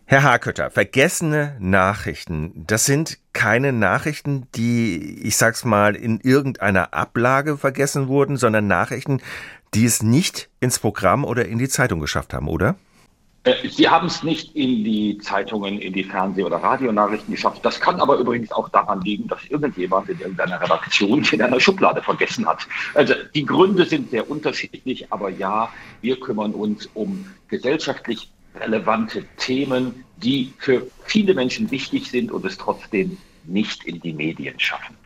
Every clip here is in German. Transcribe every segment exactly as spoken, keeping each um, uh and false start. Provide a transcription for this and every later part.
Herr Hakötter, vergessene Nachrichten, das sind keine Nachrichten, die, ich sag's mal, in irgendeiner Ablage vergessen wurden, sondern Nachrichten, die es nicht ins Programm oder in die Zeitung geschafft haben, oder? Äh, Sie haben es nicht in die Zeitungen, in die Fernseh- oder Radionachrichten geschafft. Das kann aber übrigens auch daran liegen, dass irgendjemand in irgendeiner Redaktion in einer Schublade vergessen hat. Also die Gründe sind sehr unterschiedlich, aber ja, wir kümmern uns um gesellschaftlich relevante Themen, die für viele Menschen wichtig sind und es trotzdem nicht in die Medien schaffen.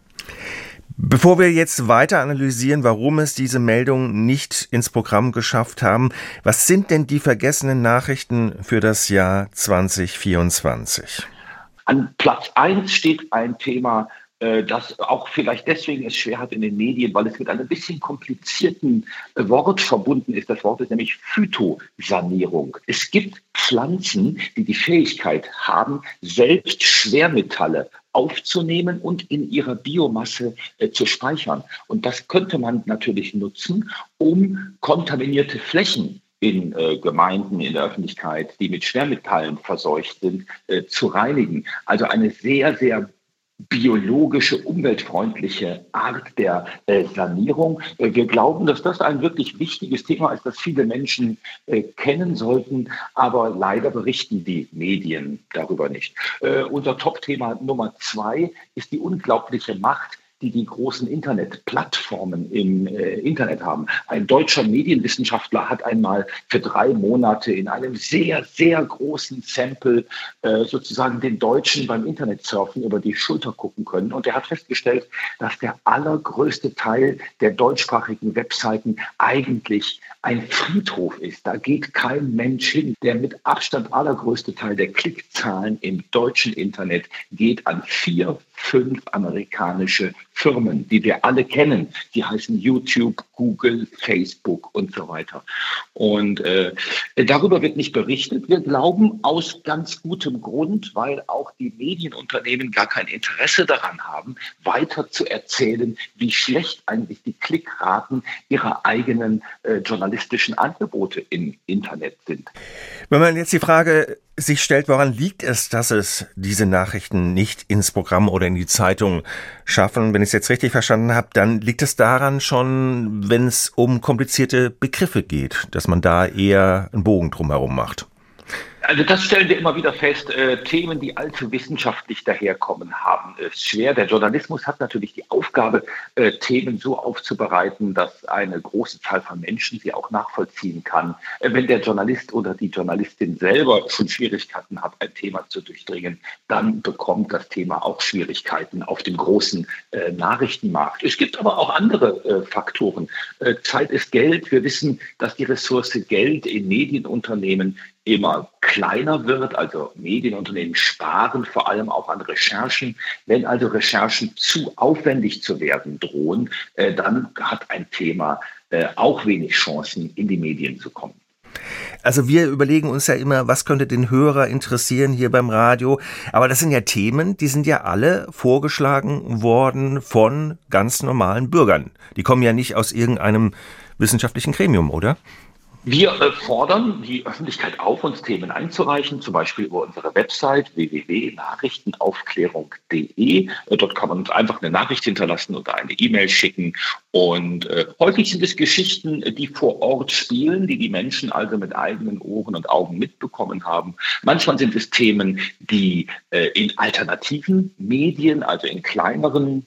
Bevor wir jetzt weiter analysieren, warum es diese Meldungen nicht ins Programm geschafft haben, was sind denn die vergessenen Nachrichten für das Jahr zwanzig vierundzwanzig? An Platz eins steht ein Thema, äh, das auch vielleicht deswegen es schwer hat in den Medien, weil es mit einem bisschen komplizierten äh, Wort verbunden ist. Das Wort ist nämlich Phytosanierung. Es gibt Pflanzen, die die Fähigkeit haben, selbst Schwermetalle aufzunehmen und in ihrer Biomasse äh, zu speichern. Und das könnte man natürlich nutzen, um kontaminierte Flächen in äh, Gemeinden, in der Öffentlichkeit, die mit Schwermetallen verseucht sind, äh, zu reinigen. Also eine sehr, sehr biologische, umweltfreundliche Art der äh, Sanierung. Äh, wir glauben, dass das ein wirklich wichtiges Thema ist, das viele Menschen äh, kennen sollten, aber leider berichten die Medien darüber nicht. Äh, unser Top-Thema Nummer zwei ist die unglaubliche Macht, die die großen Internetplattformen im äh, Internet haben. Ein deutscher Medienwissenschaftler hat einmal für drei Monate in einem sehr, sehr großen Sample äh, sozusagen den Deutschen beim Internetsurfen über die Schulter gucken können. Und er hat festgestellt, dass der allergrößte Teil der deutschsprachigen Webseiten eigentlich ein Friedhof ist. Da geht kein Mensch hin. Der mit Abstand allergrößte Teil der Klickzahlen im deutschen Internet geht an vier, fünf amerikanische Firmen, die wir alle kennen. Die heißen YouTube, Google, Facebook und so weiter. Und äh, darüber wird nicht berichtet. Wir glauben aus ganz gutem Grund, weil auch die Medienunternehmen gar kein Interesse daran haben, weiter zu erzählen, wie schlecht eigentlich die Klickraten ihrer eigenen äh, journalistischen Angebote im Internet sind. Wenn man jetzt die Frage sich stellt, woran liegt es, dass es diese Nachrichten nicht ins Programm oder in die Zeitung schaffen, wenn ich es jetzt richtig verstanden habe, dann liegt es daran schon, wenn es um komplizierte Begriffe geht, dass man da eher einen Bogen drumherum macht. Also das stellen wir immer wieder fest. Äh, Themen, die allzu wissenschaftlich daherkommen, haben es schwer. Der Journalismus hat natürlich die Aufgabe, äh, Themen so aufzubereiten, dass eine große Zahl von Menschen sie auch nachvollziehen kann. Äh, wenn der Journalist oder die Journalistin selber schon Schwierigkeiten hat, ein Thema zu durchdringen, dann bekommt das Thema auch Schwierigkeiten auf dem großen äh, Nachrichtenmarkt. Es gibt aber auch andere äh, Faktoren. Äh, Zeit ist Geld. Wir wissen, dass die Ressource Geld in Medienunternehmen immer kleiner wird, also Medienunternehmen sparen vor allem auch an Recherchen. Wenn also Recherchen zu aufwendig zu werden drohen, äh, dann hat ein Thema äh, auch wenig Chancen, in die Medien zu kommen. Also wir überlegen uns ja immer, was könnte den Hörer interessieren hier beim Radio. Aber das sind ja Themen, die sind ja alle vorgeschlagen worden von ganz normalen Bürgern. Die kommen ja nicht aus irgendeinem wissenschaftlichen Gremium, oder? Wir äh, fordern die Öffentlichkeit auf, uns Themen einzureichen, zum Beispiel über unsere Website w w w punkt nachrichtenaufklärung punkt d e. Äh, dort kann man uns einfach eine Nachricht hinterlassen oder eine E-Mail schicken. Und äh, häufig sind es Geschichten, die vor Ort spielen, die die Menschen also mit eigenen Ohren und Augen mitbekommen haben. Manchmal sind es Themen, die äh, in alternativen Medien, also in kleineren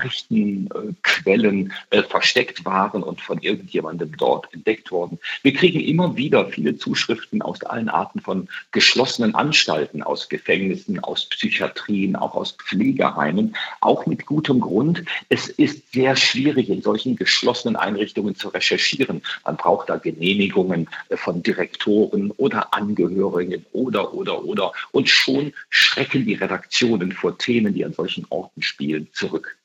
Nachrichtenquellen äh, versteckt waren und von irgendjemandem dort entdeckt worden. Wir kriegen immer wieder viele Zuschriften aus allen Arten von geschlossenen Anstalten, aus Gefängnissen, aus Psychiatrien, auch aus Pflegeheimen, auch mit gutem Grund. Es ist sehr schwierig, in solchen geschlossenen Einrichtungen zu recherchieren. Man braucht da Genehmigungen von Direktoren oder Angehörigen oder, oder, oder. Und schon schrecken die Redaktionen vor Themen, die an solchen Orten spielen, zurück.